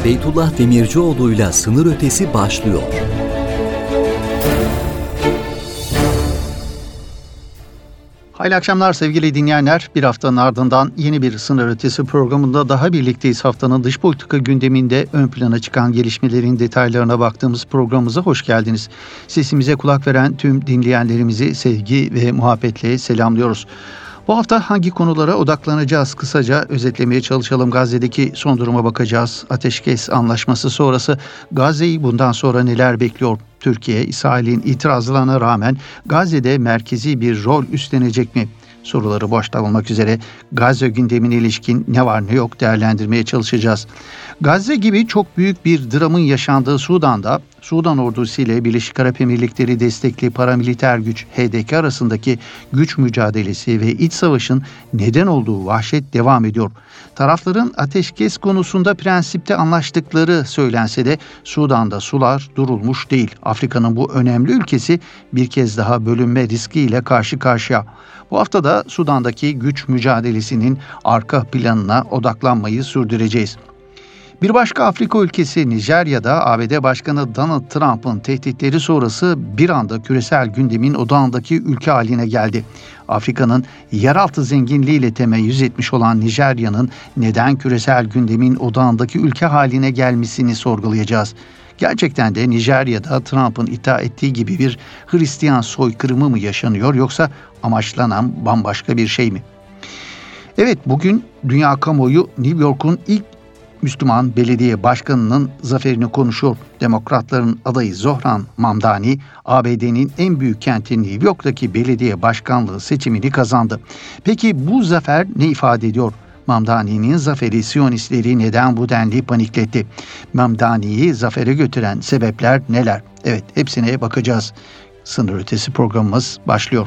Beytullah Demircioğlu'yla Sınır Ötesi başlıyor. Hayırlı akşamlar sevgili dinleyenler. Bir haftanın ardından yeni bir Sınır Ötesi programında daha birlikteyiz. Haftanın dış politika gündeminde ön plana çıkan gelişmelerin detaylarına baktığımız programımıza hoş geldiniz. Sesimize kulak veren tüm dinleyenlerimizi sevgi ve muhabbetle selamlıyoruz. Bu hafta hangi konulara odaklanacağız? Kısaca özetlemeye çalışalım. Gazze'deki son duruma bakacağız. Ateşkes anlaşması sonrası Gazze'yi bundan sonra neler bekliyor? Türkiye, İsrail'in itirazlarına rağmen Gazze'de merkezi bir rol üstlenecek mi? Soruları başta olmak üzere Gazze gündemine ilişkin ne var ne yok değerlendirmeye çalışacağız. Gazze gibi çok büyük bir dramın yaşandığı Sudan'da Sudan ordusu ile Birleşik Arap Emirlikleri destekli paramiliter güç HDK arasındaki güç mücadelesi ve iç savaşın neden olduğu vahşet devam ediyor. Tarafların ateşkes konusunda prensipte anlaştıkları söylense de Sudan'da sular durulmuş değil. Afrika'nın bu önemli ülkesi bir kez daha bölünme riskiyle karşı karşıya. Bu hafta da Sudan'daki güç mücadelesinin arka planına odaklanmayı sürdüreceğiz. Bir başka Afrika ülkesi Nijerya'da ABD Başkanı Donald Trump'ın tehditleri sonrası bir anda küresel gündemin odağındaki ülke haline geldi. Afrika'nın yeraltı zenginliğiyle temeyyüz etmiş olan Nijerya'nın neden küresel gündemin odağındaki ülke haline gelmesini sorgulayacağız. Gerçekten de Nijerya'da Trump'ın iddia ettiği gibi bir Hristiyan soykırımı mı yaşanıyor yoksa amaçlanan bambaşka bir şey mi? Evet, bugün dünya kamuoyu New York'un ilk Müslüman belediye başkanının zaferini konuşuyor. Demokratların adayı Zohran Mamdani, ABD'nin en büyük kenti New York'taki belediye başkanlığı seçimini kazandı. Peki bu zafer ne ifade ediyor? Mamdani'nin zaferi Siyonistleri neden bu denli panikletti? Mamdani'yi zafere götüren sebepler neler? Evet, hepsine bakacağız. Sınır Ötesi programımız başlıyor.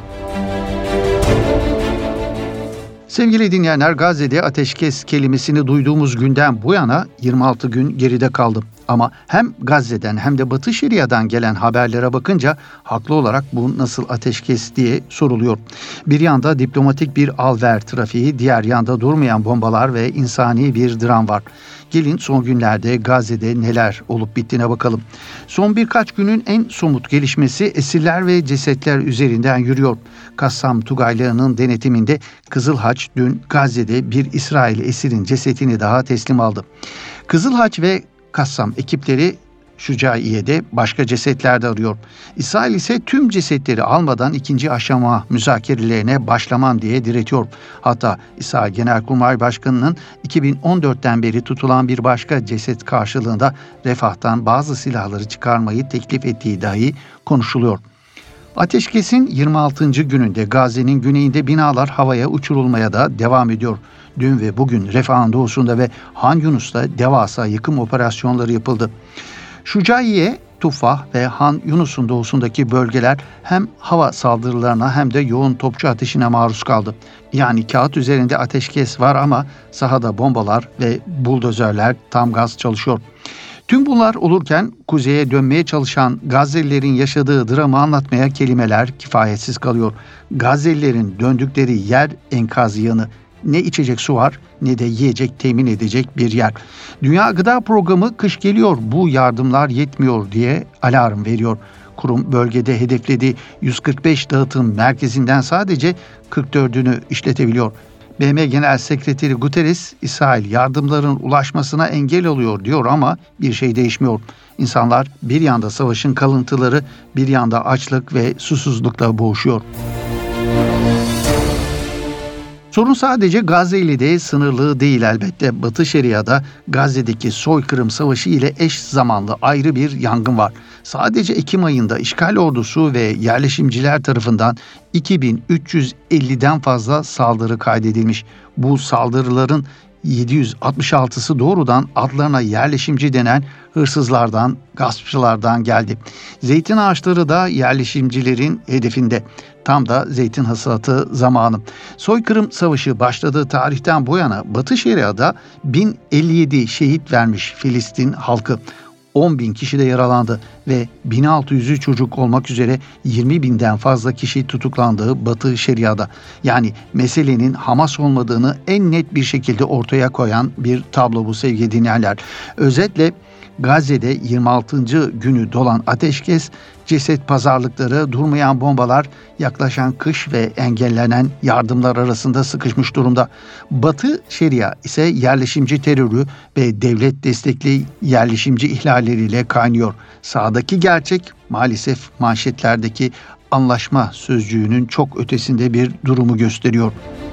Sevgili dinleyenler, Gazze'de ateşkes kelimesini duyduğumuz günden bu yana 26 gün geride kaldı. Ama hem Gazze'den hem de Batı Şeria'dan gelen haberlere bakınca haklı olarak bu nasıl ateşkes diye soruluyor. Bir yanda diplomatik bir al-ver trafiği, diğer yanda durmayan bombalar ve insani bir dram var. Gelin son günlerde Gazze'de neler olup bittiğine bakalım. Son birkaç günün en somut gelişmesi esirler ve cesetler üzerinden yürüyor. Kassam Tugayları'nın denetiminde Kızıl Haç dün Gazze'de bir İsrail esirin cesetini daha teslim aldı. Kızıl Haç ve Kassam ekipleri Şucaiye'de başka cesetler de arıyor. İsrail ise tüm cesetleri almadan ikinci aşama müzakerelerine başlamam diye diretiyor. Hatta İsrail Genelkurmay Başkanı'nın 2014'ten beri tutulan bir başka ceset karşılığında Refah'tan bazı silahları çıkarmayı teklif ettiği dahi konuşuluyor. Ateşkesin 26. gününde Gazze'nin güneyinde binalar havaya uçurulmaya da devam ediyor. Dün ve bugün Refah'ın doğusunda ve Han Yunus'ta devasa yıkım operasyonları yapıldı. Şucaiye, Tufah ve Han Yunus'un doğusundaki bölgeler hem hava saldırılarına hem de yoğun topçu ateşine maruz kaldı. Yani kağıt üzerinde ateşkes var ama sahada bombalar ve buldozörler tam gaz çalışıyor. Tüm bunlar olurken kuzeye dönmeye çalışan Gazze'lilerin yaşadığı dramı anlatmaya kelimeler kifayetsiz kalıyor. Gazze'lilerin döndükleri yer enkaz yanı. Ne içecek su var ne de yiyecek temin edecek bir yer. Dünya Gıda Programı kış geliyor, bu yardımlar yetmiyor diye alarm veriyor. Kurum bölgede hedeflediği 145 dağıtım merkezinden sadece 44'ünü işletebiliyor. BM Genel Sekreteri Guterres, İsrail yardımların ulaşmasına engel oluyor diyor ama bir şey değişmiyor. İnsanlar bir yanda savaşın kalıntıları, bir yanda açlık ve susuzlukla boğuşuyor. Sorun sadece Gazze ile de sınırlı değil elbette. Batı Şeria'da Gazze'deki soykırım savaşı ile eş zamanlı ayrı bir yangın var. Sadece Ekim ayında işgal ordusu ve yerleşimciler tarafından 2350'den fazla saldırı kaydedilmiş. Bu saldırıların 766'sı doğrudan adlarına yerleşimci denen hırsızlardan, gaspçılardan geldi. Zeytin ağaçları da yerleşimcilerin hedefinde. Tam da zeytin hasatı zamanı. Soykırım savaşı başladığı tarihten bu yana Batı Şeria'da 1057 şehit vermiş Filistin halkı. 10.000 kişi de yaralandı ve 1.600'ü çocuk olmak üzere 20.000'den fazla kişi tutuklandığı Batı Şeria'da. Yani meselenin Hamas olmadığını en net bir şekilde ortaya koyan bir tablo bu sevgili dinleyenler. Özetle Gazze'de 26. günü dolan ateşkes, ceset pazarlıkları, durmayan bombalar, yaklaşan kış ve engellenen yardımlar arasında sıkışmış durumda. Batı Şeria ise yerleşimci terörü ve devlet destekli yerleşimci ihlalleriyle kaynıyor. Sahadaki gerçek maalesef manşetlerdeki anlaşma sözcüğünün çok ötesinde bir durumu gösteriyor.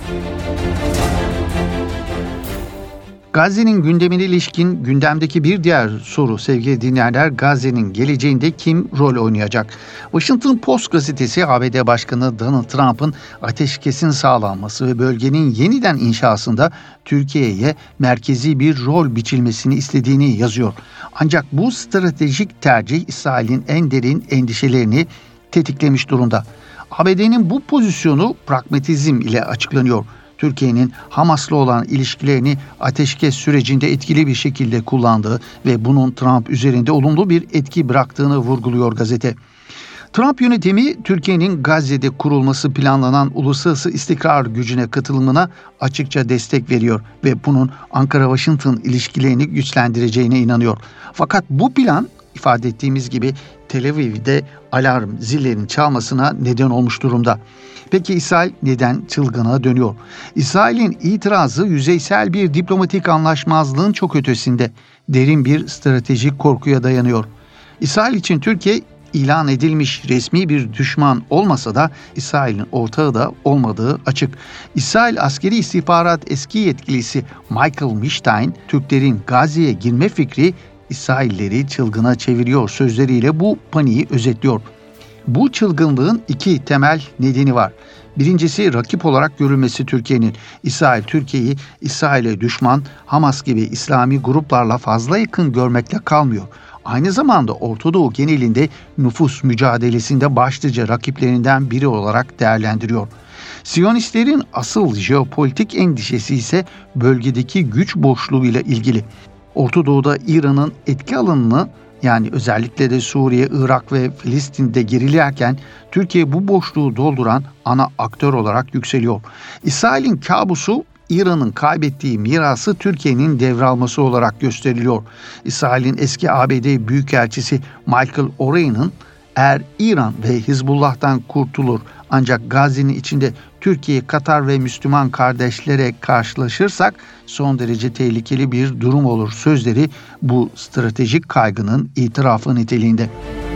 Gazze'nin gündemine ilişkin gündemdeki bir diğer soru sevgili dinleyenler, Gazze'nin geleceğinde kim rol oynayacak? Washington Post gazetesi ABD Başkanı Donald Trump'ın ateşkesin sağlanması ve bölgenin yeniden inşasında Türkiye'ye merkezi bir rol biçilmesini istediğini yazıyor. Ancak bu stratejik tercih İsrail'in en derin endişelerini tetiklemiş durumda. ABD'nin bu pozisyonu pragmatizm ile açıklanıyor. Türkiye'nin Hamas'la olan ilişkilerini ateşkes sürecinde etkili bir şekilde kullandığı ve bunun Trump üzerinde olumlu bir etki bıraktığını vurguluyor gazete. Trump yönetimi Türkiye'nin Gazze'de kurulması planlanan uluslararası istikrar gücüne katılımına açıkça destek veriyor ve bunun Ankara-Washington ilişkilerini güçlendireceğine inanıyor. Fakat bu plan ifade ettiğimiz gibi Tel Aviv'de alarm zillerinin çalmasına neden olmuş durumda. Peki İsrail neden çılgına dönüyor? İsrail'in itirazı yüzeysel bir diplomatik anlaşmazlığın çok ötesinde, derin bir stratejik korkuya dayanıyor. İsrail için Türkiye ilan edilmiş resmi bir düşman olmasa da İsrail'in ortağı da olmadığı açık. İsrail Askeri İstihbarat eski yetkilisi Michael Milstein, Türklerin Gazze'ye girme fikri İsrailleri çılgına çeviriyor sözleriyle bu paniği özetliyor. Bu çılgınlığın iki temel nedeni var. Birincisi rakip olarak görülmesi Türkiye'nin. İsrail, Türkiye'yi İsrail'e düşman, Hamas gibi İslami gruplarla fazla yakın görmekle kalmıyor. Aynı zamanda Orta Doğu genelinde nüfus mücadelesinde başlıca rakiplerinden biri olarak değerlendiriyor. Siyonistlerin asıl jeopolitik endişesi ise bölgedeki güç boşluğuyla ilgili. Orta Doğu'da İran'ın etki alanını, yani özellikle de Suriye, Irak ve Filistin'de gerilerken Türkiye bu boşluğu dolduran ana aktör olarak yükseliyor. İsrail'in kabusu İran'ın kaybettiği mirası Türkiye'nin devralması olarak gösteriliyor. İsrail'in eski ABD Büyükelçisi Michael O'Reilly'nin eğer İran ve Hizbullah'tan kurtulur ancak Gazze'nin içinde Türkiye, Katar ve Müslüman kardeşlere karşılaşırsak son derece tehlikeli bir durum olur sözleri bu stratejik kaygının itirafı niteliğinde.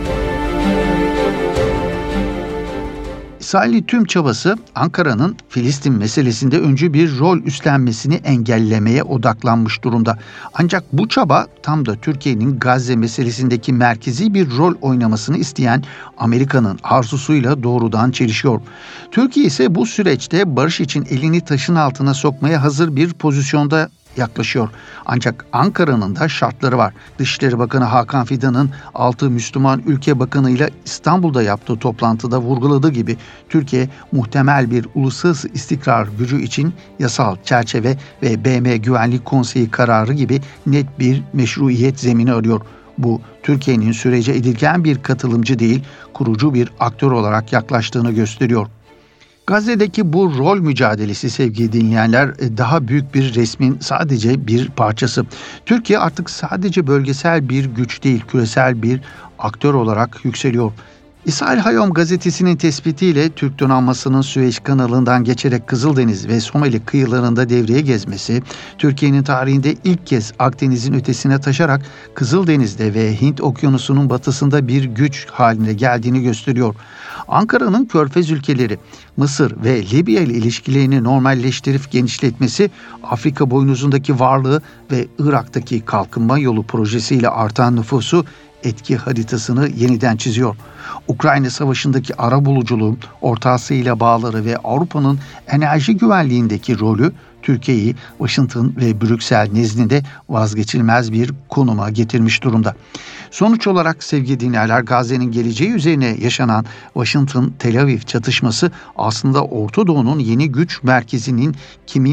İsrail'in tüm çabası Ankara'nın Filistin meselesinde öncü bir rol üstlenmesini engellemeye odaklanmış durumda. Ancak bu çaba tam da Türkiye'nin Gazze meselesindeki merkezi bir rol oynamasını isteyen Amerika'nın arzusuyla doğrudan çelişiyor. Türkiye ise bu süreçte barış için elini taşın altına sokmaya hazır bir pozisyonda yaklaşıyor. Ancak Ankara'nın da şartları var. Dışişleri Bakanı Hakan Fidan'ın 6 Müslüman ülke bakanıyla İstanbul'da yaptığı toplantıda vurguladığı gibi Türkiye muhtemel bir uluslararası istikrar gücü için yasal çerçeve ve BM Güvenlik Konseyi kararı gibi net bir meşruiyet zemini arıyor. Bu Türkiye'nin sürece edilgen bir katılımcı değil, kurucu bir aktör olarak yaklaştığını gösteriyor. Gazze'deki bu rol mücadelesi sevgili dinleyenler daha büyük bir resmin sadece bir parçası. Türkiye artık sadece bölgesel bir güç değil, küresel bir aktör olarak yükseliyor. İsrail Hayom gazetesinin tespitiyle Türk donanmasının Süveyş kanalından geçerek Kızıldeniz ve Somali kıyılarında devreye gezmesi, Türkiye'nin tarihinde ilk kez Akdeniz'in ötesine taşarak Kızıldeniz'de ve Hint Okyanusu'nun batısında bir güç haline geldiğini gösteriyor. Ankara'nın Körfez ülkeleri, Mısır ve Libya ile ilişkilerini normalleştirip genişletmesi, Afrika boynuzundaki varlığı ve Irak'taki kalkınma yolu projesiyle artan nüfusu etki haritasını yeniden çiziyor. Ukrayna Savaşı'ndaki arabuluculuğun Orta Asya ile bağları ve Avrupa'nın enerji güvenliğindeki rolü Türkiye'yi Washington ve Brüksel nezdinde vazgeçilmez bir konuma getirmiş durumda. Sonuç olarak sevgili dinleyenler, Gazze'nin geleceği üzerine yaşanan Washington-Tel Aviv çatışması aslında Orta Doğu'nun yeni güç merkezinin kimin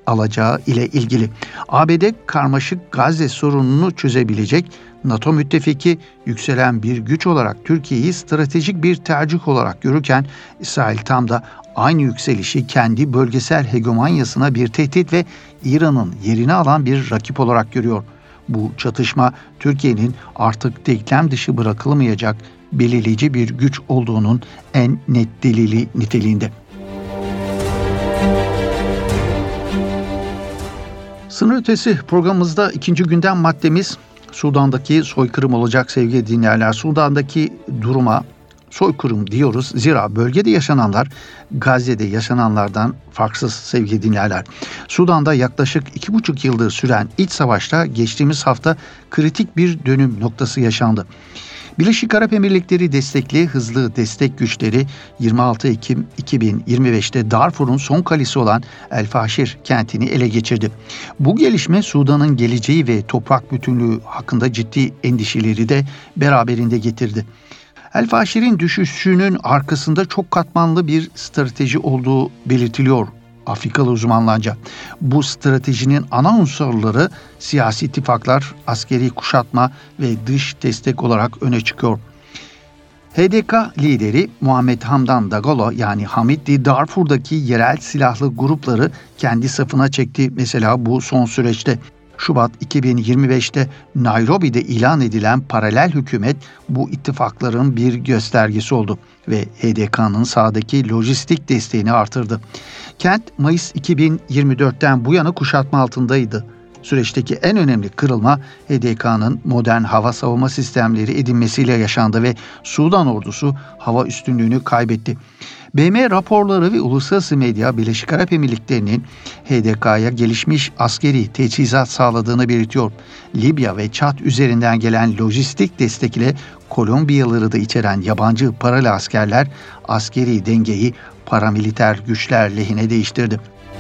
alacağı ile ilgili. ABD karmaşık Gazze sorununu çözebilecek NATO müttefiki, yükselen bir güç olarak Türkiye'yi stratejik bir tercih olarak görürken İsrail tam da aynı yükselişi kendi bölgesel hegemonyasına bir tehdit ve İran'ın yerini alan bir rakip olarak görüyor. Bu çatışma Türkiye'nin artık denklem dışı bırakılmayacak belirleyici bir güç olduğunun en net delili niteliğinde. Sınır ötesi programımızda ikinci gündem maddemiz Sudan'daki soykırım olacak sevgili dinleyenler. Sudan'daki duruma soykırım diyoruz. Zira bölgede yaşananlar Gazze'de yaşananlardan farksız sevgili dinleyenler. Sudan'da yaklaşık 2,5 yıldır süren iç savaşta geçtiğimiz hafta kritik bir dönüm noktası yaşandı. Birleşik Arap Emirlikleri destekli hızlı destek güçleri 26 Ekim 2025'te Darfur'un son kalesi olan El Faşir kentini ele geçirdi. Bu gelişme Sudan'ın geleceği ve toprak bütünlüğü hakkında ciddi endişeleri de beraberinde getirdi. El Faşir'in düşüşünün arkasında çok katmanlı bir strateji olduğu belirtiliyor Afrikalı uzmanlarca. Bu stratejinin ana unsurları siyasi ittifaklar, askeri kuşatma ve dış destek olarak öne çıkıyor. HDK lideri Muhammed Hamdan Dagalo yani Hamidti Darfur'daki yerel silahlı grupları kendi safına çekti. Mesela bu son süreçte Şubat 2025'te Nairobi'de ilan edilen paralel hükümet bu ittifakların bir göstergesi oldu ve HDK'nın sahadaki lojistik desteğini artırdı. Kent Mayıs 2024'ten bu yana kuşatma altındaydı. Süreçteki en önemli kırılma HDK'nın modern hava savunma sistemleri edinmesiyle yaşandı ve Sudan ordusu hava üstünlüğünü kaybetti. BM raporları ve uluslararası medya Birleşik Arap Emirlikleri'nin HDK'ya gelişmiş askeri teçhizat sağladığını belirtiyor. Libya ve Çad üzerinden gelen lojistik destek ile Kolombiyalıları da içeren yabancı paralı askerler askeri dengeyi paramiliter güçler lehine değiştirdi.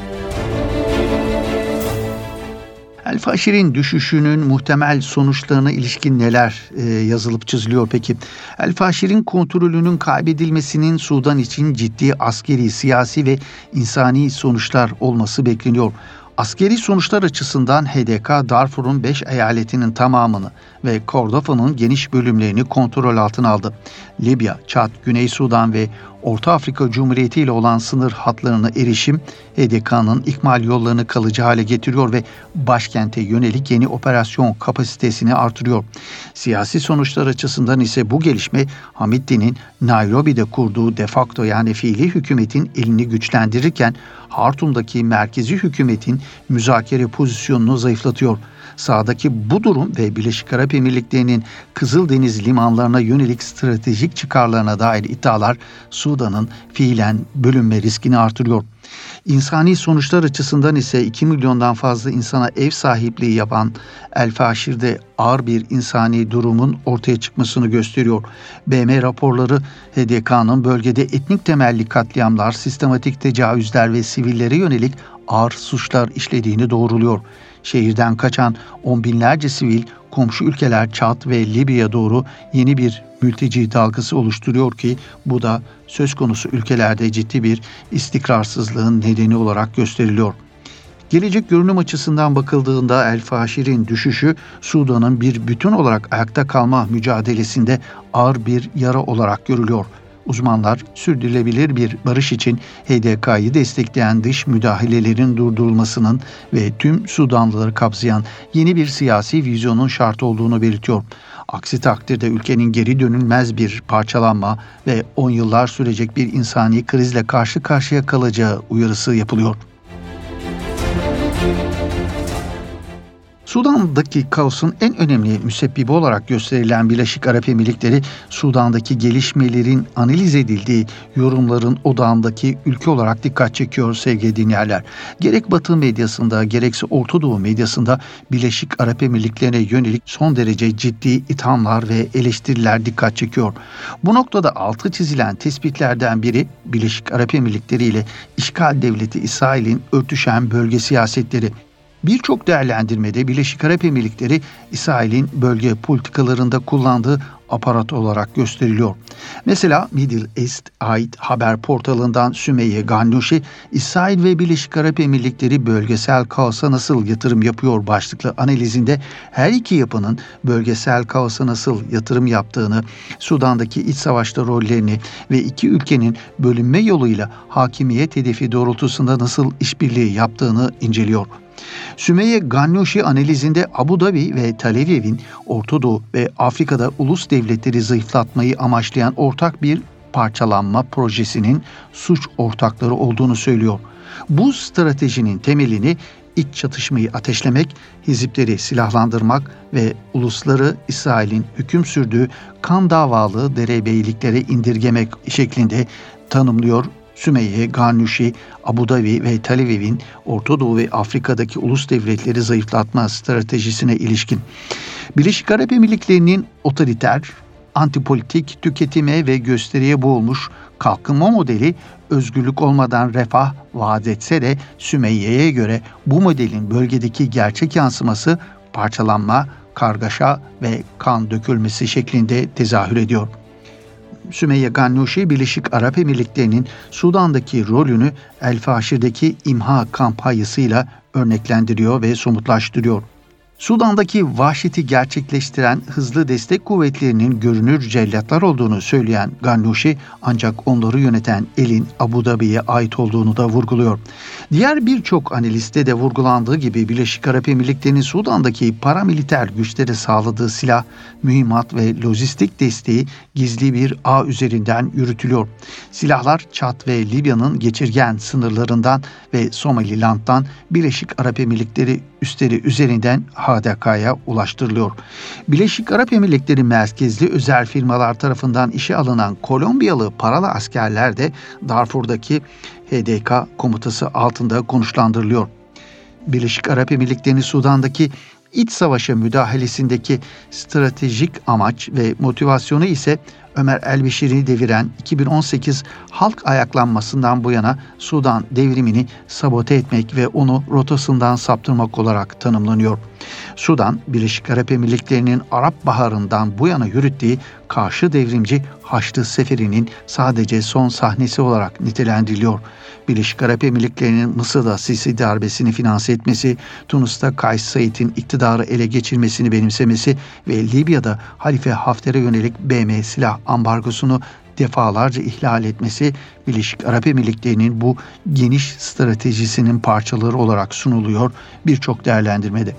El Faşir'in düşüşünün muhtemel sonuçlarına ilişkin neler yazılıp çiziliyor peki? El Faşir'in kontrolünün kaybedilmesinin Sudan için ciddi askeri, siyasi ve insani sonuçlar olması bekleniyor. Askeri sonuçlar açısından HDK, Darfur'un 5 eyaletinin tamamını ve Kordofa'nın geniş bölümlerini kontrol altına aldı. Libya, Çad, Güney Sudan ve Orta Afrika Cumhuriyeti ile olan sınır hatlarına erişim HDK'nın ikmal yollarını kalıcı hale getiriyor ve başkente yönelik yeni operasyon kapasitesini artırıyor. Siyasi sonuçlar açısından ise bu gelişme Hamidti'nin Nairobi'de kurduğu de facto yani fiili hükümetin elini güçlendirirken Hartum'daki merkezi hükümetin müzakere pozisyonunu zayıflatıyor. Sahadaki bu durum ve Birleşik Arap Emirlikleri'nin Kızıldeniz limanlarına yönelik stratejik çıkarlarına dair iddialar Sudan'ın fiilen bölünme riskini artırıyor. İnsani sonuçlar açısından ise 2 milyondan fazla insana ev sahipliği yapan El Faşir'de ağır bir insani durumun ortaya çıkmasını gösteriyor. BM raporları HDK'nın bölgede etnik temelli katliamlar, sistematik tecavüzler ve sivillere yönelik ağır suçlar işlediğini doğruluyor. Şehirden kaçan on binlerce sivil komşu ülkeler Çad ve Libya'ya doğru yeni bir mülteci dalgası oluşturuyor ki bu da söz konusu ülkelerde ciddi bir istikrarsızlığın nedeni olarak gösteriliyor. Gelecek görünüm açısından bakıldığında El Faşir'in düşüşü Sudan'ın bir bütün olarak ayakta kalma mücadelesinde ağır bir yara olarak görülüyor. Uzmanlar sürdürülebilir bir barış için HDK'yı destekleyen dış müdahalelerin durdurulmasının ve tüm Sudanlıları kapsayan yeni bir siyasi vizyonun şart olduğunu belirtiyor. Aksi takdirde ülkenin geri dönülmez bir parçalanma ve 10 yıllar sürecek bir insani krizle karşı karşıya kalacağı uyarısı yapılıyor. Sudan'daki kaosun en önemli müsebbibi olarak gösterilen Birleşik Arap Emirlikleri, Sudan'daki gelişmelerin analiz edildiği yorumların odağındaki ülke olarak dikkat çekiyor sevgili dinleyenler. Gerek Batı medyasında gerekse Orta Doğu medyasında Birleşik Arap Emirlikleri'ne yönelik son derece ciddi ithamlar ve eleştiriler dikkat çekiyor. Bu noktada altı çizilen tespitlerden biri Birleşik Arap Emirlikleri ile işgal devleti İsrail'in örtüşen bölge siyasetleri. Birçok değerlendirmede Birleşik Arap Emirlikleri, İsrail'in bölge politikalarında kullandığı aparat olarak gösteriliyor. Mesela Middle East ait haber portalından Sümeyye Gannouchi, İsrail ve Birleşik Arap Emirlikleri bölgesel kaosa nasıl yatırım yapıyor başlıklı analizinde her iki yapının bölgesel kaosa nasıl yatırım yaptığını, Sudan'daki iç savaşta rollerini ve iki ülkenin bölünme yoluyla hakimiyet hedefi doğrultusunda nasıl işbirliği yaptığını inceliyor. Sümeyye Gannouchi analizinde Abu Dhabi ve Tel Aviv'in Orta Doğu ve Afrika'da ulus devletleri zayıflatmayı amaçlayan ortak bir parçalanma projesinin suç ortakları olduğunu söylüyor. Bu stratejinin temelini iç çatışmayı ateşlemek, hizipleri silahlandırmak ve ulusları İsrail'in hüküm sürdüğü kan davalı derebeyliklere indirgemek şeklinde tanımlıyor. Sümeyye Gannouchi, Abu Dhabi ve Tel Aviv'in Orta Doğu ve Afrika'daki ulus devletleri zayıflatma stratejisine ilişkin. Birleşik Arap Emirlikleri'nin otoriter, antipolitik, tüketime ve gösteriye boğulmuş kalkınma modeli özgürlük olmadan refah vaat etse de Sümeyye'ye göre bu modelin bölgedeki gerçek yansıması parçalanma, kargaşa ve kan dökülmesi şeklinde tezahür ediyor. Sümeyye Gannouchi, Birleşik Arap Emirlikleri'nin Sudan'daki rolünü El Faşir'deki imha kampanyasıyla örneklendiriyor ve somutlaştırıyor. Sudan'daki vahşeti gerçekleştiren hızlı destek kuvvetlerinin görünür cellatlar olduğunu söyleyen Gannouchi, ancak onları yöneten elin Abu Dhabi'ye ait olduğunu da vurguluyor. Diğer birçok analiste de vurgulandığı gibi Birleşik Arap Emirlikleri'nin Sudan'daki paramiliter güçlere sağladığı silah, mühimmat ve lojistik desteği gizli bir ağ üzerinden yürütülüyor. Silahlar Çad ve Libya'nın geçirgen sınırlarından ve Somaliland'dan Birleşik Arap Emirlikleri üsleri üzerinden HDK'ya ulaştırılıyor. Birleşik Arap Emirlikleri merkezli özel firmalar tarafından işe alınan Kolombiyalı paralı askerler de Darfur'daki HDK komutası altında konuşlandırılıyor. Birleşik Arap Emirlikleri'nin Sudan'daki iç savaşa müdahalesindeki stratejik amaç ve motivasyonu ise Ömer el-Beşir'i deviren 2018 halk ayaklanmasından bu yana Sudan devrimini sabote etmek ve onu rotasından saptırmak olarak tanımlanıyor. Sudan, Birleşik Arap Emirlikleri'nin Arap Baharı'ndan bu yana yürüttüğü karşı devrimci Haçlı Seferi'nin sadece son sahnesi olarak nitelendiriliyor. Birleşik Arap Emirlikleri'nin Mısır'da Sisi darbesini finanse etmesi, Tunus'ta Kays Said'in iktidarı ele geçirmesini benimsemesi ve Libya'da Halife Hafter'e yönelik BM silah ambargosunu defalarca ihlal etmesi Birleşik Arap Emirlikleri'nin bu geniş stratejisinin parçaları olarak sunuluyor birçok değerlendirmede.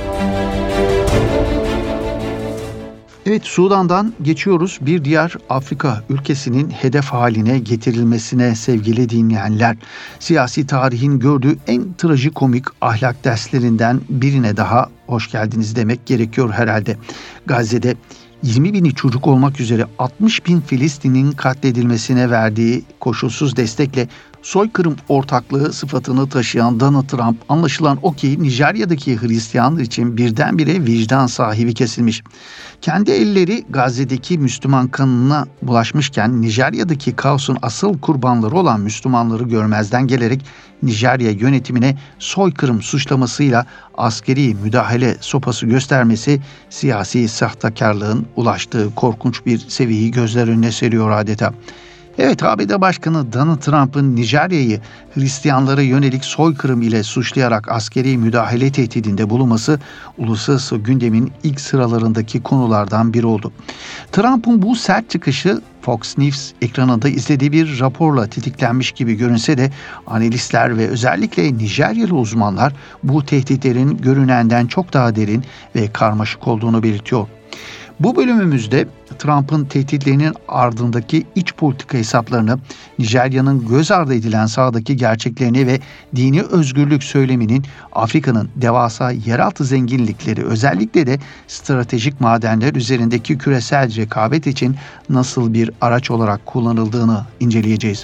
Evet, Sudan'dan geçiyoruz bir diğer Afrika ülkesinin hedef haline getirilmesine sevgili dinleyenler. Siyasi tarihin gördüğü en trajikomik ahlak derslerinden birine daha hoş geldiniz demek gerekiyor herhalde. Gazze'de 20 bini çocuk olmak üzere 60 bin Filistin'in katledilmesine verdiği koşulsuz destekle soykırım ortaklığı sıfatını taşıyan Donald Trump, anlaşılan o ki Nijerya'daki Hristiyanlar için birdenbire vicdan sahibi kesilmiş. Kendi elleri Gazze'deki Müslüman kanına bulaşmışken Nijerya'daki kaosun asıl kurbanları olan Müslümanları görmezden gelerek Nijerya yönetimine soykırım suçlamasıyla askeri müdahale sopası göstermesi siyasi sahtekarlığın ulaştığı korkunç bir seviyeyi gözler önüne seriyor adeta. Evet, ABD Başkanı Donald Trump'ın Nijerya'yı Hristiyanlara yönelik soykırım ile suçlayarak askeri müdahale tehdidinde bulunması uluslararası gündemin ilk sıralarındaki konulardan biri oldu. Trump'ın bu sert çıkışı Fox News ekranında izlediği bir raporla tetiklenmiş gibi görünse de analistler ve özellikle Nijeryalı uzmanlar bu tehditlerin görünenden çok daha derin ve karmaşık olduğunu belirtiyor. Bu bölümümüzde Trump'ın tehditlerinin ardındaki iç politika hesaplarını, Nijerya'nın göz ardı edilen sahadaki gerçeklerini ve dini özgürlük söyleminin Afrika'nın devasa yeraltı zenginlikleri, özellikle de stratejik madenler üzerindeki küresel rekabet için nasıl bir araç olarak kullanıldığını inceleyeceğiz.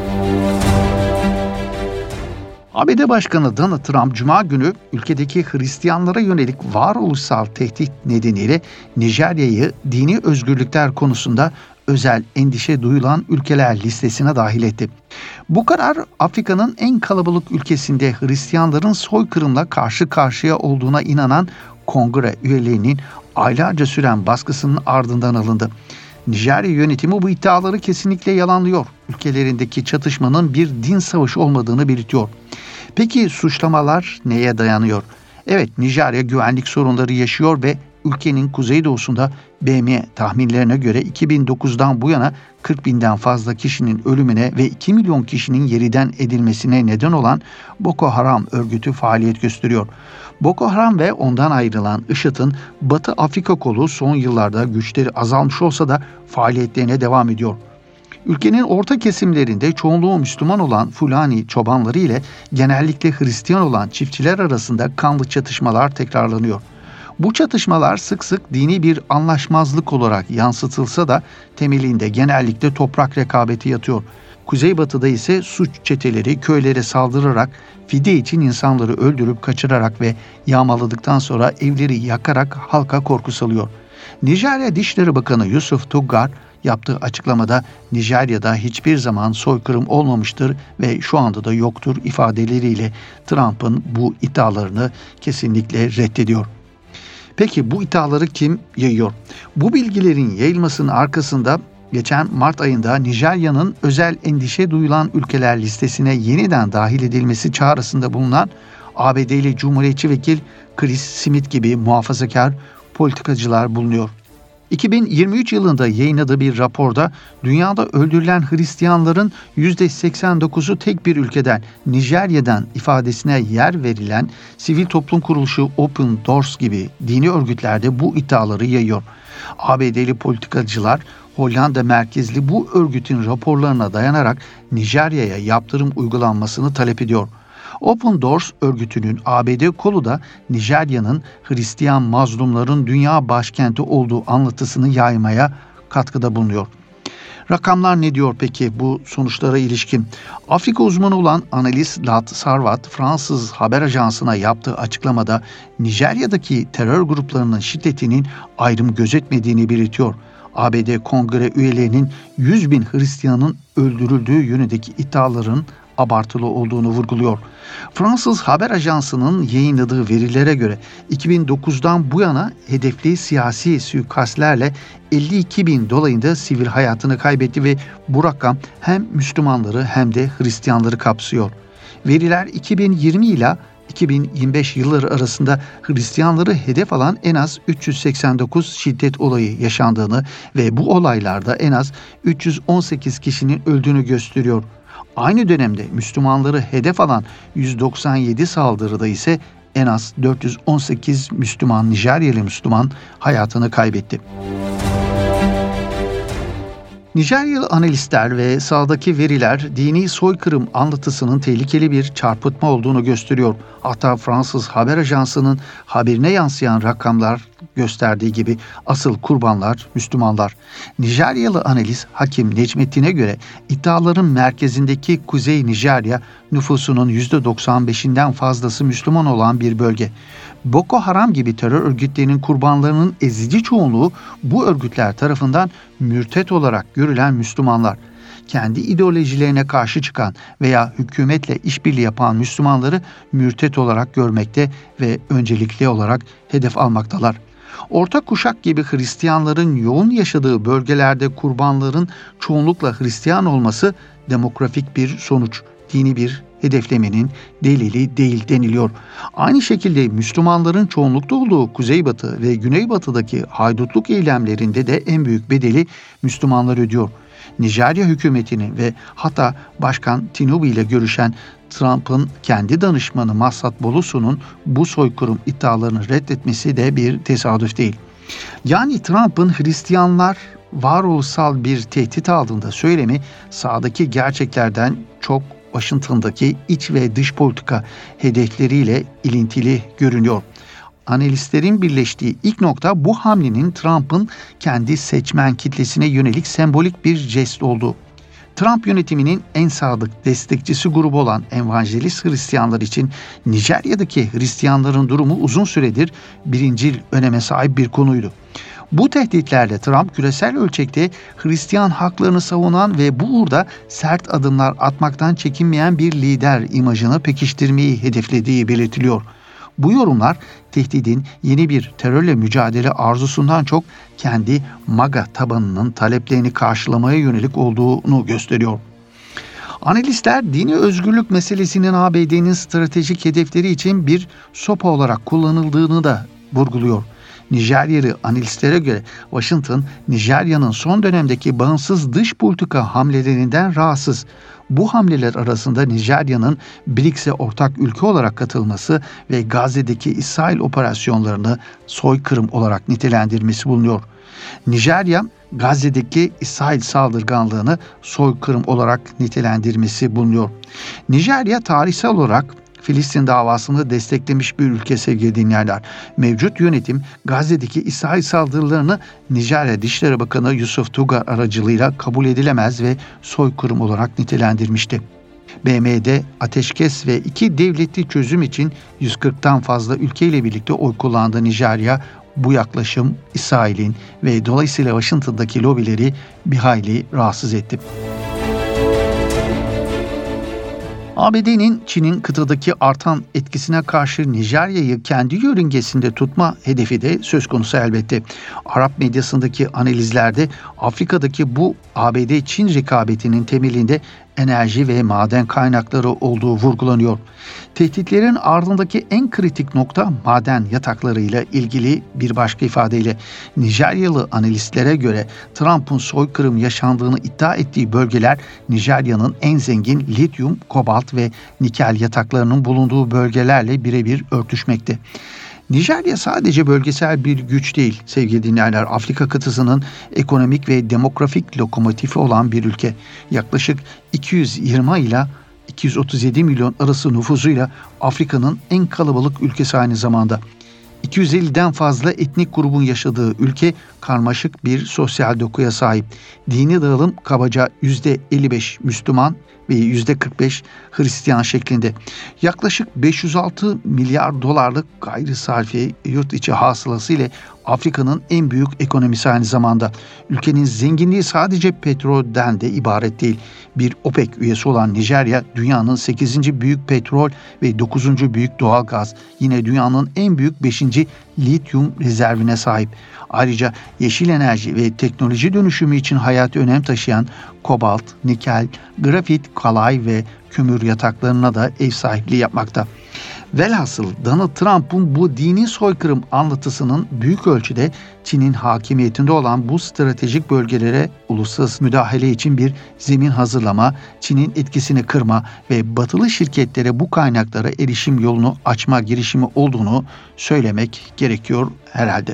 ABD Başkanı Donald Trump Cuma günü ülkedeki Hristiyanlara yönelik varoluşsal tehdit nedeniyle Nijerya'yı dini özgürlükler konusunda özel endişe duyulan ülkeler listesine dahil etti. Bu karar Afrika'nın en kalabalık ülkesinde Hristiyanların soykırımla karşı karşıya olduğuna inanan kongre üyelerinin aylarca süren baskısının ardından alındı. Nijerya yönetimi bu iddiaları kesinlikle yalanlıyor. Ülkelerindeki çatışmanın bir din savaşı olmadığını belirtiyor. Peki suçlamalar neye dayanıyor? Evet, Nijerya güvenlik sorunları yaşıyor ve ülkenin kuzeydoğusunda BM tahminlerine göre 2009'dan bu yana 40 binden fazla kişinin ölümüne ve 2 milyon kişinin yeriden edilmesine neden olan Boko Haram örgütü faaliyet gösteriyor. Boko Haram ve ondan ayrılan IŞİD'in Batı Afrika kolu son yıllarda güçleri azalmış olsa da faaliyetlerine devam ediyor. Ülkenin orta kesimlerinde çoğunluğu Müslüman olan Fulani çobanları ile genellikle Hristiyan olan çiftçiler arasında kanlı çatışmalar tekrarlanıyor. Bu çatışmalar sık sık dini bir anlaşmazlık olarak yansıtılsa da temelinde genellikle toprak rekabeti yatıyor. Kuzeybatıda ise suç çeteleri köylere saldırarak, fide için insanları öldürüp kaçırarak ve yağmaladıktan sonra evleri yakarak halka korku salıyor. Nijerya Dışişleri Bakanı Yusuf Tuggar yaptığı açıklamada Nijerya'da hiçbir zaman soykırım olmamıştır ve şu anda da yoktur ifadeleriyle Trump'ın bu iddialarını kesinlikle reddediyor. Peki bu iddiaları kim yayıyor? Bu bilgilerin yayılmasının arkasında geçen Mart ayında Nijerya'nın özel endişe duyulan ülkeler listesine yeniden dahil edilmesi çağrısında bulunan ABD'li Cumhuriyetçi vekil Chris Smith gibi muhafazakar politikacılar bulunuyor. 2023 yılında yayınladığı bir raporda dünyada öldürülen Hristiyanların %89'u tek bir ülkeden, Nijerya'dan ifadesine yer verilen sivil toplum kuruluşu Open Doors gibi dini örgütlerde bu iddiaları yayıyor. ABD'li politikacılar Hollanda merkezli bu örgütün raporlarına dayanarak Nijerya'ya yaptırım uygulanmasını talep ediyor. Open Doors örgütünün ABD kolu da Nijerya'nın Hristiyan mazlumların dünya başkenti olduğu anlatısını yaymaya katkıda bulunuyor. Rakamlar ne diyor peki bu sonuçlara ilişkin? Afrika uzmanı olan analist Lat Sarwat, Fransız haber ajansına yaptığı açıklamada Nijerya'daki terör gruplarının şiddetinin ayrım gözetmediğini belirtiyor. ABD Kongre üyelerinin 100 bin Hristiyanın öldürüldüğü yönündeki iddiaların abartılı olduğunu vurguluyor. Fransız haber ajansının yayınladığı verilere göre 2009'dan bu yana hedefli siyasi suikastlerle 52 bin dolayında sivil hayatını kaybetti ve bu rakam hem Müslümanları hem de Hristiyanları kapsıyor. Veriler 2020 ile 2025 yılları arasında Hristiyanları hedef alan en az 389 şiddet olayı yaşandığını ve bu olaylarda en az 318 kişinin öldüğünü gösteriyor. Aynı dönemde Müslümanları hedef alan 197 saldırıda ise en az 418 Nijeryalı Müslüman hayatını kaybetti. Nijeryalı analistler ve sahadaki veriler dini soykırım anlatısının tehlikeli bir çarpıtma olduğunu gösteriyor. Hatta Fransız haber ajansının haberine yansıyan rakamlar gösterdiği gibi asıl kurbanlar Müslümanlar. Nijeryalı analist Hakim Necmettin'e göre iddiaların merkezindeki Kuzey Nijerya nüfusunun %95'inden fazlası Müslüman olan bir bölge. Boko Haram gibi terör örgütlerinin kurbanlarının ezici çoğunluğu bu örgütler tarafından mürtet olarak görülen Müslümanlar. Kendi ideolojilerine karşı çıkan veya hükümetle işbirliği yapan Müslümanları mürtet olarak görmekte ve öncelikli olarak hedef almaktalar. Orta kuşak gibi Hristiyanların yoğun yaşadığı bölgelerde kurbanların çoğunlukla Hristiyan olması demografik bir sonuç, dini bir hedeflemenin delili değil deniliyor. Aynı şekilde Müslümanların çoğunlukta olduğu Kuzeybatı ve Güneybatı'daki haydutluk eylemlerinde de en büyük bedeli Müslümanlar ödüyor. Nijerya hükümetinin ve hatta Başkan Tinubu ile görüşen Trump'ın kendi danışmanı Massad Bolusu'nun bu soykırım iddialarını reddetmesi de bir tesadüf değil. Yani Trump'ın Hristiyanlar varoluşsal bir tehdit aldığında söylemi sahadaki gerçeklerden çok Washington'daki iç ve dış politika hedefleriyle ilintili görünüyor. Analistlerin birleştiği ilk nokta bu hamlenin Trump'ın kendi seçmen kitlesine yönelik sembolik bir jest olduğu. Trump yönetiminin en sadık destekçisi grubu olan evangelist Hristiyanlar için Nijerya'daki Hristiyanların durumu uzun süredir birincil öneme sahip bir konuydu. Bu tehditlerle Trump küresel ölçekte Hristiyan haklarını savunan ve bu uğurda sert adımlar atmaktan çekinmeyen bir lider imajını pekiştirmeyi hedeflediği belirtiliyor. Bu yorumlar tehdidin yeni bir terörle mücadele arzusundan çok kendi MAGA tabanının taleplerini karşılamaya yönelik olduğunu gösteriyor. Analistler dini özgürlük meselesinin ABD'nin stratejik hedefleri için bir sopa olarak kullanıldığını da vurguluyor. Nijeryalı analistlere göre Washington, Nijerya'nın son dönemdeki bağımsız dış politika hamlelerinden rahatsız. Bu hamleler arasında Nijerya'nın BRICS'e ortak ülke olarak katılması ve Gazze'deki İsrail operasyonlarını soykırım olarak nitelendirmesi bulunuyor. Nijerya, Gazze'deki İsrail saldırganlığını soykırım olarak nitelendirmesi bulunuyor. Nijerya tarihsel olarak Filistin davasını desteklemiş bir ülke sevgili dinleyenler. Mevcut yönetim Gazze'deki İsrail saldırılarını Nijerya Dışişleri Bakanı Yusuf Tugar aracılığıyla kabul edilemez ve soykırım olarak nitelendirmişti. BM'de ateşkes ve iki devletli çözüm için 140'tan fazla ülkeyle birlikte oy kullandı Nijerya. Bu yaklaşım İsrail'in ve dolayısıyla Washington'daki lobileri bir hayli rahatsız etti. ABD'nin Çin'in kıtadaki artan etkisine karşı Nijerya'yı kendi yörüngesinde tutma hedefi de söz konusu elbette. Arap medyasındaki analizlerde Afrika'daki bu ABD-Çin rekabetinin temelinde enerji ve maden kaynakları olduğu vurgulanıyor. Tehditlerin ardındaki en kritik nokta maden yataklarıyla ilgili bir başka ifadeyle Nijeryalı analistlere göre Trump'ın soykırım yaşandığını iddia ettiği bölgeler Nijerya'nın en zengin lityum, kobalt ve nikel yataklarının bulunduğu bölgelerle birebir örtüşmekte. Nijerya sadece bölgesel bir güç değil sevgili dinleyenler. Afrika kıtasının ekonomik ve demografik lokomotifi olan bir ülke. Yaklaşık 220 ile 237 milyon arası nüfusuyla Afrika'nın en kalabalık ülkesi aynı zamanda. 250'den fazla etnik grubun yaşadığı ülke karmaşık bir sosyal dokuya sahip. Dini dağılım kabaca %55 Müslüman ve %45 Hristiyan şeklinde. Yaklaşık 506 milyar dolarlık gayri safi yurt içi hasılası ile Afrika'nın en büyük ekonomisi aynı zamanda. Ülkenin zenginliği sadece petrolden de ibaret değil. Bir OPEC üyesi olan Nijerya, dünyanın 8. büyük petrol ve 9. büyük doğal gaz, yine dünyanın en büyük 5. lityum rezervine sahip. Ayrıca yeşil enerji ve teknoloji dönüşümü için hayati önem taşıyan kobalt, nikel, grafit, kalay ve kömür yataklarına da ev sahipliği yapmakta. Velhasıl Donald Trump'un bu dini soykırım anlatısının büyük ölçüde Çin'in hakimiyetinde olan bu stratejik bölgelere uluslararası müdahale için bir zemin hazırlama, Çin'in etkisini kırma ve batılı şirketlere bu kaynaklara erişim yolunu açma girişimi olduğunu söylemek gerekiyor herhalde.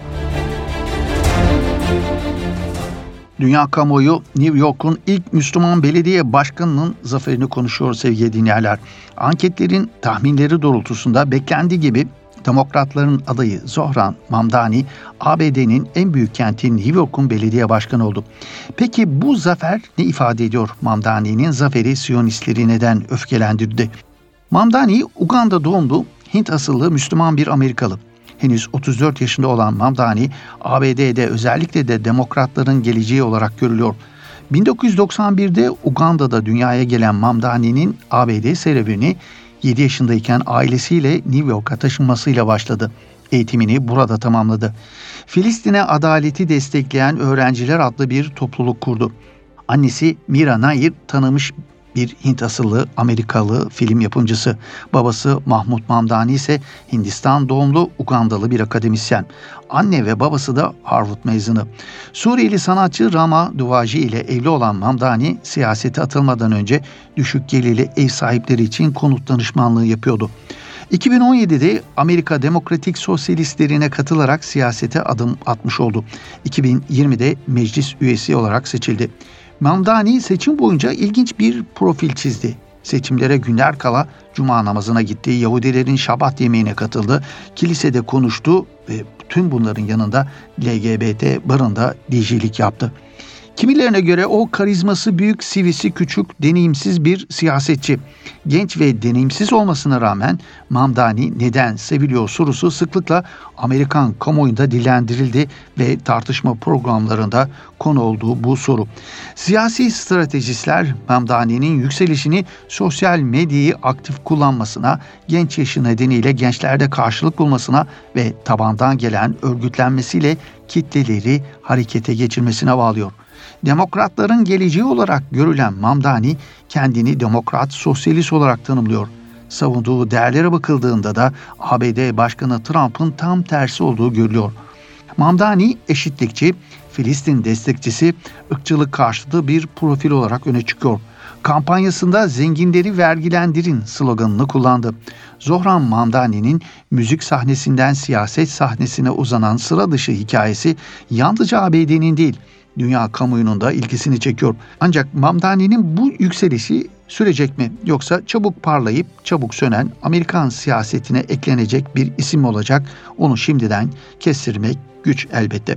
Dünya kamuoyu New York'un ilk Müslüman belediye başkanının zaferini konuşuyor sevgili dinleyenler. Anketlerin tahminleri doğrultusunda beklendiği gibi Demokratların adayı Zohran Mamdani, ABD'nin en büyük kenti New York'un belediye başkanı oldu. Peki bu zafer ne ifade ediyor? Mamdani'nin zaferi Siyonistleri neden öfkelendirdi? Mamdani, Uganda doğumlu, Hint asıllı Müslüman bir Amerikalı. Henüz 34 yaşında olan Mamdani, ABD'de özellikle de demokratların geleceği olarak görülüyor. 1991'de Uganda'da dünyaya gelen Mamdani'nin ABD serüveni 7 yaşındayken ailesiyle New York'a taşınmasıyla başladı. Eğitimini burada tamamladı. Filistin'e adaleti destekleyen öğrenciler adlı bir topluluk kurdu. Annesi Mira Nair tanınmış bir Hint asıllı Amerikalı film yapımcısı. Babası Mahmud Mamdani ise Hindistan doğumlu Ugandalı bir akademisyen. Anne ve babası da Harvard mezunu. Suriyeli sanatçı Rama Duvaji ile evli olan Mamdani siyasete atılmadan önce düşük gelirli ev sahipleri için konut danışmanlığı yapıyordu. 2017'de Amerika Demokratik Sosyalistlerine katılarak siyasete adım atmış oldu. 2020'de meclis üyesi olarak seçildi. Mamdani seçim boyunca ilginç bir profil çizdi. Seçimlere günler kala Cuma namazına gitti, Yahudilerin Şabat yemeğine katıldı, kilisede konuştu ve tüm bunların yanında LGBT barında DJ'lik yaptı. Kimilerine göre o karizması büyük, CV'si küçük, deneyimsiz bir siyasetçi. Genç ve deneyimsiz olmasına rağmen Mamdani neden seviliyor sorusu sıklıkla Amerikan kamuoyunda dillendirildi ve tartışma programlarında konu olduğu bu soru. Siyasi stratejistler Mamdani'nin yükselişini sosyal medyayı aktif kullanmasına, genç yaşı nedeniyle gençlerde karşılık bulmasına ve tabandan gelen örgütlenmesiyle kitleleri harekete geçirmesine bağlıyor. Demokratların geleceği olarak görülen Mamdani kendini demokrat, sosyalist olarak tanımlıyor. Savunduğu değerlere bakıldığında da ABD Başkanı Trump'ın tam tersi olduğu görülüyor. Mamdani eşitlikçi, Filistin destekçisi, ırkçılık karşıtı bir profil olarak öne çıkıyor. Kampanyasında "zenginleri vergilendirin" sloganını kullandı. Zohran Mamdani'nin müzik sahnesinden siyaset sahnesine uzanan sıra dışı hikayesi yalnızca ABD'nin değil, dünya kamuoyunun da ilgisini çekiyor. Ancak Mamdani'nin bu yükselişi sürecek mi? Yoksa çabuk parlayıp çabuk sönen Amerikan siyasetine eklenecek bir isim olacak? Onu şimdiden kestirmek güç elbette.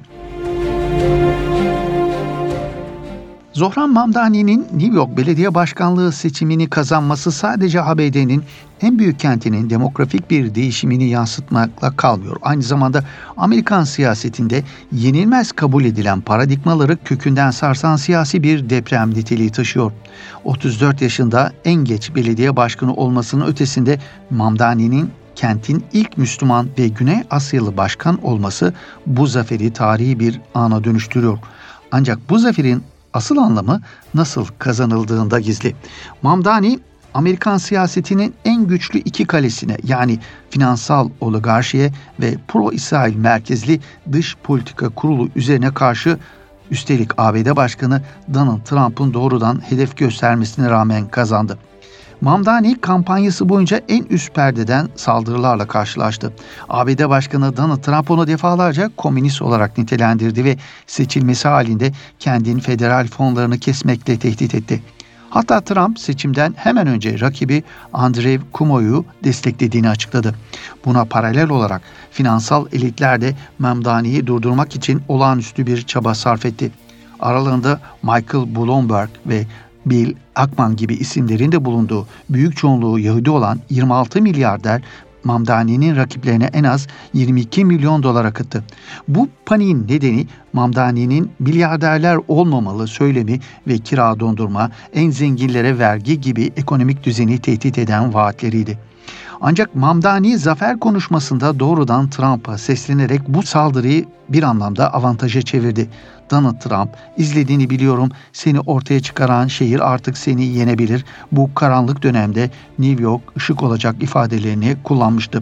Zohran Mamdani'nin New York Belediye Başkanlığı seçimini kazanması sadece ABD'nin en büyük kentinin demografik bir değişimini yansıtmakla kalmıyor. Aynı zamanda Amerikan siyasetinde yenilmez kabul edilen paradigmaları kökünden sarsan siyasi bir deprem niteliği taşıyor. 34 yaşında en geç belediye başkanı olmasının ötesinde Mamdani'nin kentin ilk Müslüman ve Güney Asyalı başkan olması bu zaferi tarihi bir ana dönüştürüyor. Ancak bu zaferin asıl anlamı nasıl kazanıldığında gizli. Mamdani, Amerikan siyasetinin en güçlü iki kalesine, yani finansal oligarşiye ve pro-İsrail merkezli dış politika kurulu üzerine karşı, üstelik ABD Başkanı Donald Trump'ın doğrudan hedef göstermesine rağmen kazandı. Mamdani kampanyası boyunca en üst perdeden saldırılarla karşılaştı. ABD Başkanı Donald Trump onu defalarca komünist olarak nitelendirdi ve seçilmesi halinde kendinin federal fonlarını kesmekle tehdit etti. Hatta Trump seçimden hemen önce rakibi Andrew Cuomo'yu desteklediğini açıkladı. Buna paralel olarak finansal elitler de Mamdani'yi durdurmak için olağanüstü bir çaba sarf etti. Aralarında Michael Bloomberg ve Bill Ackman gibi isimlerin de bulunduğu büyük çoğunluğu Yahudi olan 26 milyarder Mamdani'nin rakiplerine en az 22 milyon dolar akıttı. Bu paniğin nedeni Mamdani'nin milyarderler olmamalı söylemi ve kira dondurma, en zenginlere vergi gibi ekonomik düzeni tehdit eden vaatleriydi. Ancak Mamdani zafer konuşmasında doğrudan Trump'a seslenerek bu saldırıyı bir anlamda avantaja çevirdi. Donald Trump, "İzlediğini biliyorum, seni ortaya çıkaran şehir artık seni yenebilir. Bu karanlık dönemde New York ışık olacak" ifadelerini kullanmıştı.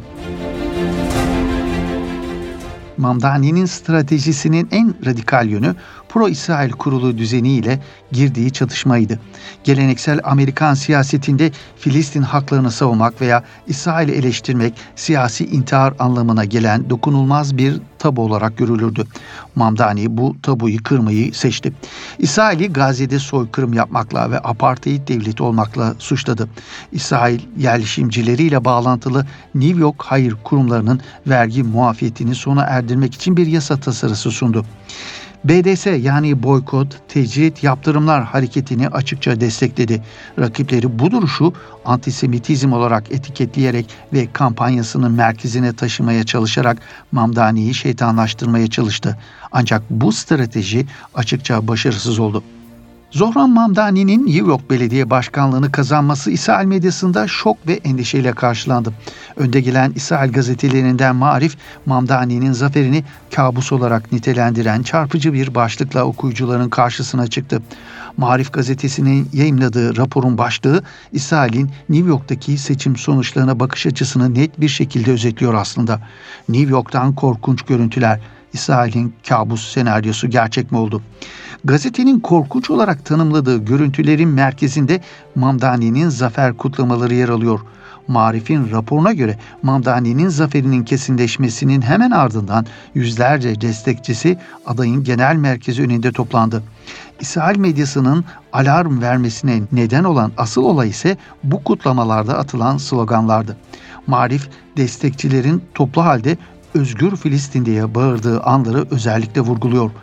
Mamdani'nin stratejisinin en radikal yönü pro-İsrail kurulu düzeniyle girdiği çatışmaydı. Geleneksel Amerikan siyasetinde Filistin haklarını savunmak veya İsrail'i eleştirmek siyasi intihar anlamına gelen dokunulmaz bir tabu olarak görülürdü. Mamdani bu tabuyu kırmayı seçti. İsrail'i Gazze'de soykırım yapmakla ve apartheid devleti olmakla suçladı. İsrail yerleşimcileriyle bağlantılı New York hayır kurumlarının vergi muafiyetini sona erdirmek için bir yasa tasarısı sundu. BDS yani boykot, tecrit, yaptırımlar hareketini açıkça destekledi. Rakipleri bu duruşu antisemitizm olarak etiketleyerek ve kampanyasının merkezine taşımaya çalışarak Mamdani'yi şeytanlaştırmaya çalıştı. Ancak bu strateji açıkça başarısız oldu. Zohran Mamdani'nin New York Belediye Başkanlığı'nı kazanması İsrail medyasında şok ve endişeyle karşılandı. Önde gelen İsrail gazetelerinden Maarif, Mamdani'nin zaferini kabus olarak nitelendiren çarpıcı bir başlıkla okuyucuların karşısına çıktı. Maarif gazetesinin yayımladığı raporun başlığı, İsrail'in New York'taki seçim sonuçlarına bakış açısını net bir şekilde özetliyor aslında. New York'tan korkunç görüntüler. İsrail'in kabus senaryosu gerçek mi oldu? Gazetenin korkunç olarak tanımladığı görüntülerin merkezinde Mamdani'nin zafer kutlamaları yer alıyor. Maarif'in raporuna göre Mamdani'nin zaferinin kesinleşmesinin hemen ardından yüzlerce destekçisi adayın genel merkezi önünde toplandı. İsrail medyasının alarm vermesine neden olan asıl olay ise bu kutlamalarda atılan sloganlardı. Maarif, destekçilerin toplu halde "Özgür Filistin" diye bağırdığı anları özellikle vurguluyor.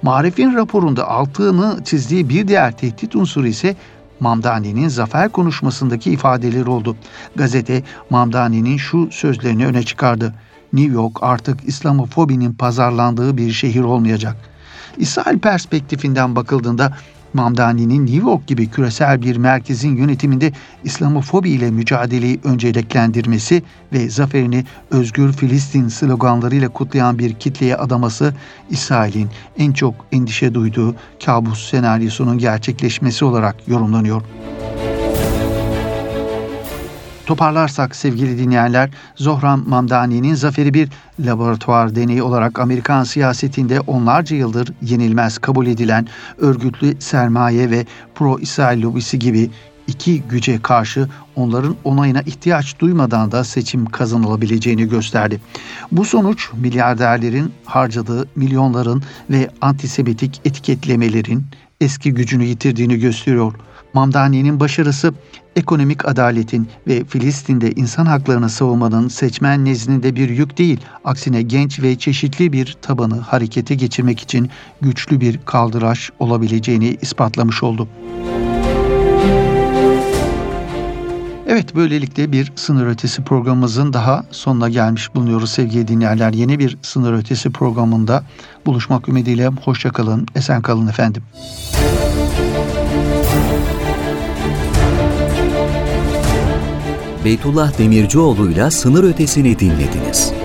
Marif'in raporunda altını çizdiği bir diğer tehdit unsuru ise Mamdani'nin zafer konuşmasındaki ifadeleri oldu. Gazete Mamdani'nin şu sözlerini öne çıkardı: New York artık İslamofobinin pazarlandığı bir şehir olmayacak. İsrail perspektifinden bakıldığında Mamdani'nin New York gibi küresel bir merkezin yönetiminde İslamofobi ile mücadeleyi önceliklendirmesi ve zaferini Özgür Filistin sloganlarıyla kutlayan bir kitleye adaması, İsrail'in en çok endişe duyduğu kabus senaryosunun gerçekleşmesi olarak yorumlanıyor. Toparlarsak sevgili dinleyenler, Zohran Mamdani'nin zaferi bir laboratuvar deneyi olarak Amerikan siyasetinde onlarca yıldır yenilmez kabul edilen örgütlü sermaye ve pro-İsrail lobisi gibi iki güce karşı onların onayına ihtiyaç duymadan da seçim kazanılabileceğini gösterdi. Bu sonuç milyarderlerin harcadığı milyonların ve antisemitik etiketlemelerin eski gücünü yitirdiğini gösteriyor. Mamdani'nin başarısı ekonomik adaletin ve Filistin'de insan haklarını savunmanın seçmen nezdinde bir yük değil, aksine genç ve çeşitli bir tabanı harekete geçirmek için güçlü bir kaldıraç olabileceğini ispatlamış oldu. Evet, böylelikle bir Sınır Ötesi programımızın daha sonuna gelmiş bulunuyoruz sevgili dinleyenler. Yeni bir Sınır Ötesi programında buluşmak ümidiyle hoşça kalın, esen kalın efendim. Beytullah Demircioğlu'yla Sınır Ötesi'ni dinlediniz.